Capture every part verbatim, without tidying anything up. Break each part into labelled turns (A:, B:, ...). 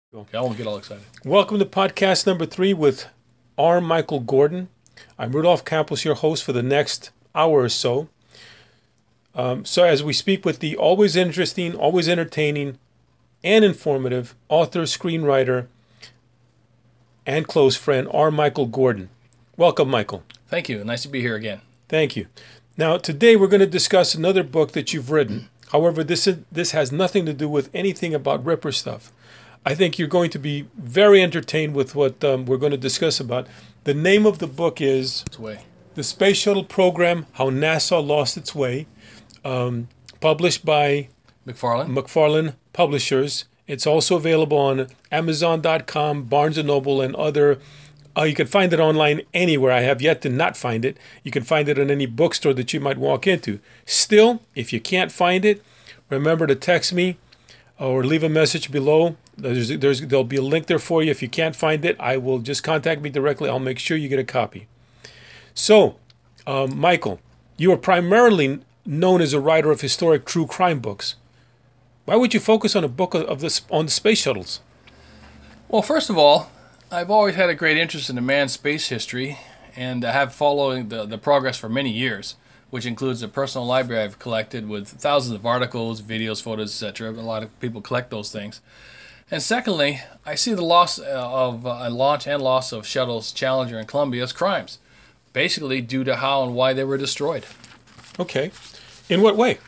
A: Okay, I won't get all excited.
B: Welcome to podcast number three with R. Michael Gordon. I'm Rudolph Campos, your host for the next hour or so. Um, so as we speak with the always interesting, always entertaining, and informative author, screenwriter, and close friend, R. Michael Gordon. Welcome, Michael.
A: Thank you. Nice to be here again.
B: Thank you. Now, today we're going to discuss another book that you've written. However, this is, this has nothing to do with anything about Ripper stuff. I think you're going to be very entertained with what um, we're going to discuss about. The name of the book is
A: Its way.
B: The Space Shuttle Program, How NASA Lost Its Way, um, published by
A: McFarlane.
B: McFarlane Publishers. It's also available on Amazon dot com, Barnes and Noble, and other. Uh, you can find it online anywhere. I have yet to not find it. You can find it in any bookstore that you might walk into. Still, if you can't find it, remember to text me or leave a message below. There's, there's, there'll be a link there for you. If you can't find it, I will just contact me directly. I'll make sure you get a copy. So, um, Michael, you are primarily known as a writer of historic true crime books. Why would you focus on a book of, of this on the space shuttles?
A: Well, first of all, I've always had a great interest in the manned space history, and I have followed the, the progress for many years, which includes a personal library I've collected with thousands of articles, videos, photos, et cetera. A lot of people collect those things. And secondly, I see the loss of uh, launch and loss of shuttles Challenger and Columbia as crimes, basically due to how and why they were destroyed.
B: Okay. In what way?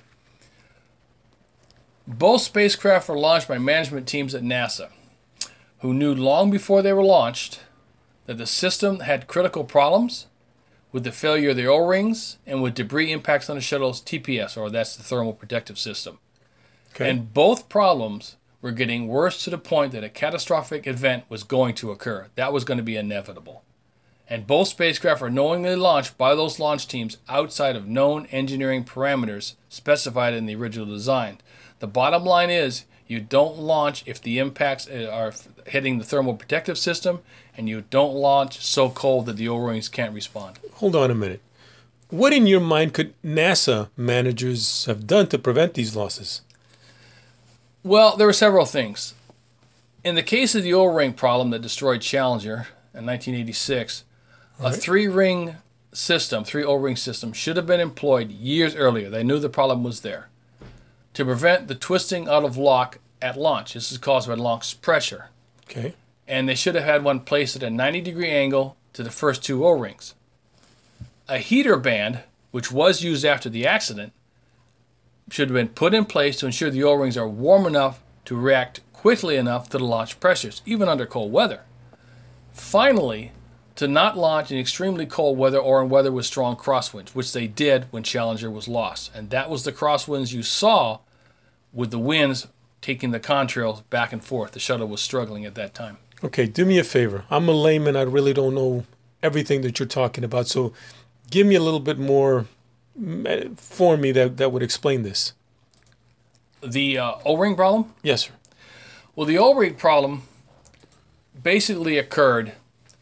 A: Both spacecraft were launched by management teams at NASA, who knew long before they were launched that the system had critical problems with the failure of the O-rings and with debris impacts on the shuttle's T P S, or that's the thermal protective system.
B: Okay.
A: And both problems were getting worse to the point that a catastrophic event was going to occur. That was going to be inevitable. And both spacecraft were knowingly launched by those launch teams outside of known engineering parameters specified in the original design. The bottom line is, you don't launch if the impacts are hitting the thermal protective system, and you don't launch so cold that the O-rings can't respond.
B: Hold on a minute. What in your mind could NASA managers have done to prevent these losses?
A: Well, there were several things. In the case of the O-ring problem that destroyed Challenger in nineteen eighty-six,
B: All
A: a
B: right.
A: three-ring system, three O-ring system, should have been employed years earlier. They knew the problem was there. To prevent the twisting out of lock at launch. This is caused by launch pressure.
B: Okay.
A: And they should have had one placed at a ninety degree angle to the first two O-rings. A heater band, which was used after the accident, should have been put in place to ensure the O-rings are warm enough to react quickly enough to the launch pressures, even under cold weather. Finally, to not launch in extremely cold weather or in weather with strong crosswinds, which they did when Challenger was lost. And that was the crosswinds you saw with the winds taking the contrails back and forth. The shuttle was struggling at that time.
B: Okay, do me a favor. I'm a layman. I really don't know everything that you're talking about. So give me a little bit more mm, for me that, that would explain this.
A: The uh, O-ring problem?
B: Yes, sir.
A: Well, the O-ring problem basically occurred.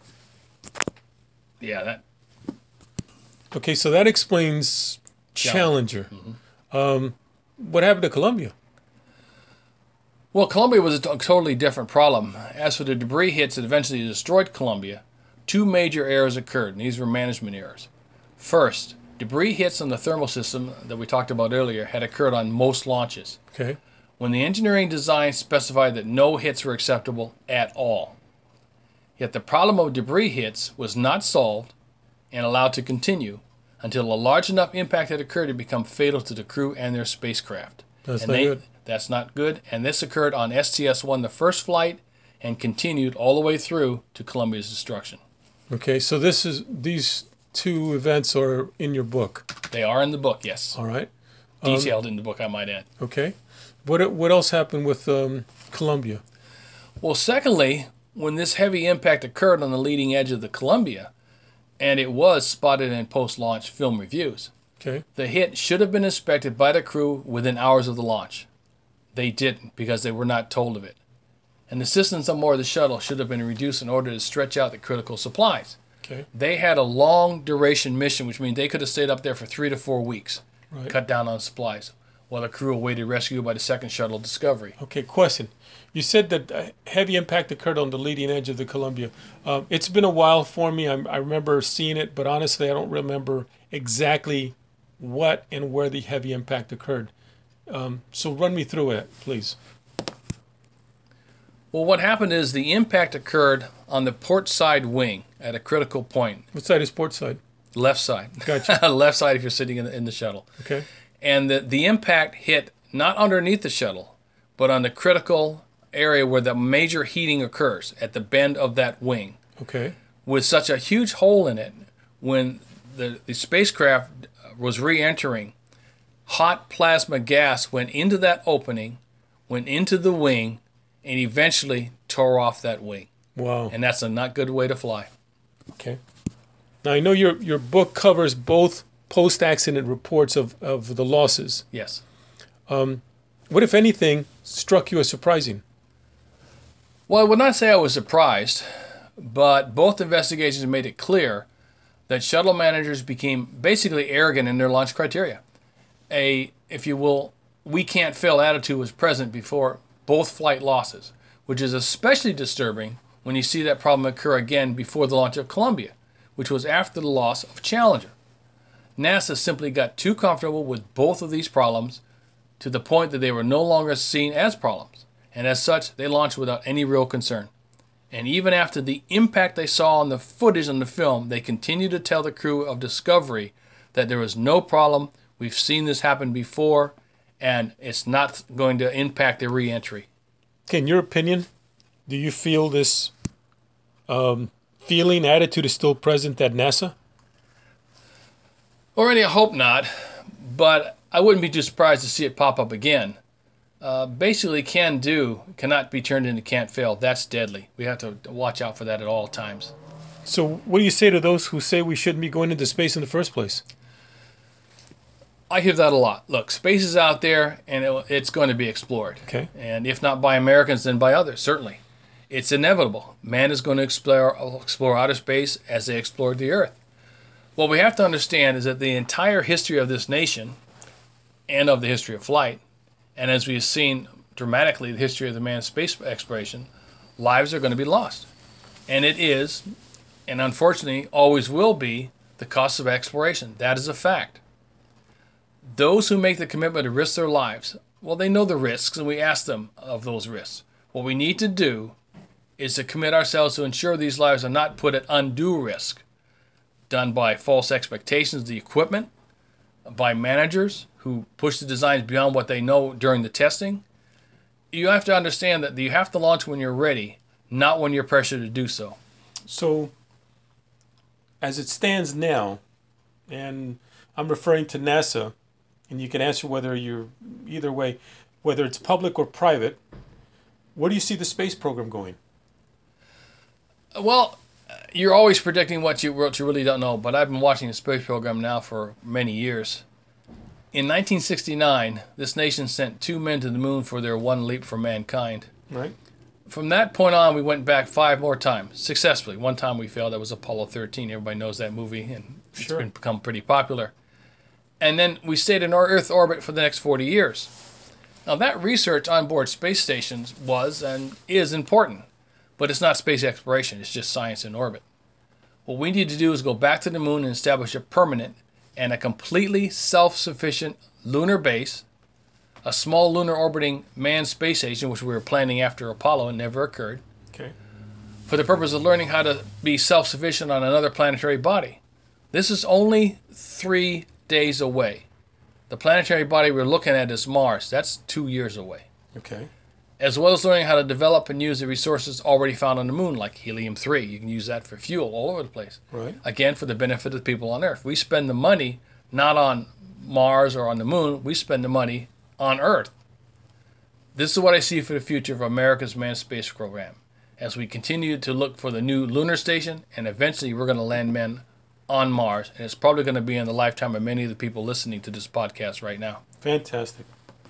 A: Yeah, that.
B: Okay, so that explains Challenger.
A: Mm-hmm.
B: Um, what happened to Columbia?
A: Well, Columbia was a t- totally different problem. As for the debris hits that eventually destroyed Columbia, two major errors occurred, and these were management errors. First, debris hits on the thermal system that we talked about earlier had occurred on most launches,
B: Okay.
A: when the engineering design specified that no hits were acceptable at all. Yet the problem of debris hits was not solved and allowed to continue until a large enough impact had occurred to become fatal to the crew and their spacecraft.
B: That's
A: and
B: not
A: they,
B: good.
A: That's not good. And this occurred on S T S one, the first flight, and continued all the way through to Columbia's destruction.
B: Okay, so this is these two events are in your book.
A: They are in the book, yes.
B: All right. Um,
A: Detailed in the book, I might add.
B: Okay. What what else happened with um, Columbia?
A: Well, secondly, when this heavy impact occurred on the leading edge of the Columbia, and it was spotted in post-launch film reviews,
B: Okay.
A: the hit should have been inspected by the crew within hours of the launch. They didn't because they were not told of it. And the systems on board the shuttle should have been reduced in order to stretch out the critical supplies.
B: Okay.
A: They had a long duration mission, which means they could have stayed up there for three to four weeks,
B: Right.
A: cut down on supplies. while the crew awaited rescue by the second shuttle, Discovery.
B: Okay, question. You said that uh, heavy impact occurred on the leading edge of the Columbia. Um, it's been a while for me. I, I remember seeing it, but honestly, I don't remember exactly what and where the heavy impact occurred. Um, so run me through it, please.
A: Well, what happened is the impact occurred on the port side wing at a critical point.
B: What side is port side?
A: Left side.
B: Gotcha.
A: Left side if you're sitting in the, in the shuttle.
B: Okay.
A: And the, the impact hit not underneath the shuttle, but on the critical area where the major heating occurs at the bend of that wing.
B: Okay.
A: With such a huge hole in it, when the, the spacecraft was re-entering, hot plasma gas went into that opening, went into the wing, and eventually tore off that wing.
B: Wow.
A: And that's a not good way to fly.
B: Okay. Now, I know your your book covers both post-accident reports of, of the losses.
A: Yes.
B: Um, what, if anything, struck you as surprising?
A: Well, I would not say I was surprised, but both investigations made it clear that shuttle managers became basically arrogant in their launch criteria. A, if you will, we can't fail attitude was present before both flight losses, which is especially disturbing when you see that problem occur again before the launch of Columbia, which was after the loss of Challenger. NASA simply got too comfortable with both of these problems to the point that they were no longer seen as problems, and as such, they launched without any real concern. And even after the impact they saw on the footage on the film, they continued to tell the crew of Discovery that there was no problem, we've seen this happen before, and it's not going to impact their re-entry.
B: Okay, in your opinion, do you feel this um, feeling, attitude is still present at NASA?
A: Already, I hope not, but I wouldn't be too surprised to see it pop up again. Uh, basically, can do cannot be turned into can't fail. That's deadly. We have to watch out for that at all times.
B: So what do you say to those who say we shouldn't be going into space in the first place?
A: I hear that a lot. Look, space is out there, and it, it's going to be explored.
B: Okay.
A: And if not by Americans, then by others, certainly. It's inevitable. Man is going to explore, explore outer space as they explored the Earth. What we have to understand is that the entire history of this nation and of the history of flight, and as we've seen dramatically the history of the manned space exploration, lives are going to be lost. And it is, and unfortunately always will be, the cost of exploration. That is a fact. Those who make the commitment to risk their lives, well, they know the risks, and we ask them of those risks. What we need to do is to commit ourselves to ensure these lives are not put at undue risk, done by false expectations of the equipment, by managers who push the designs beyond what they know during the testing. You have to understand that you have to launch when you're ready, not when you're pressured to do so.
B: So, as it stands now, and I'm referring to NASA, and you can answer whether you're either way, whether it's public or private, where do you see the space program going?
A: Well, you're always predicting what you, what you really don't know, but I've been watching the space program now for many years. In nineteen sixty-nine, this nation sent two men to the moon for their one leap for mankind.
B: Right.
A: From that point on, we went back five more times, successfully. One time we failed, that was Apollo thirteen. Everybody knows that movie, and it's
B: Sure.
A: been, become pretty popular. And then we stayed in our Earth orbit for the next forty years. Now, that research on board space stations was and is important, but it's not space exploration. It's just science in orbit. What we need to do is go back to the moon and establish a permanent and a completely self-sufficient lunar base, a small lunar orbiting manned space station, which we were planning after Apollo and never occurred,
B: Okay.
A: for the purpose of learning how to be self-sufficient on another planetary body. This is only three days away. The planetary body we're looking at is Mars. That's two years away.
B: Okay.
A: As well as learning how to develop and use the resources already found on the moon, like helium three. You can use that for fuel all over the place.
B: Right.
A: Again, for the benefit of the people on Earth. We spend the money not on Mars or on the moon. We spend the money on Earth. This is what I see for the future of America's manned space program. As we continue to look for the new lunar station, and eventually we're going to land men on Mars. And it's probably going to be in the lifetime of many of the people listening to this podcast right now.
B: Fantastic.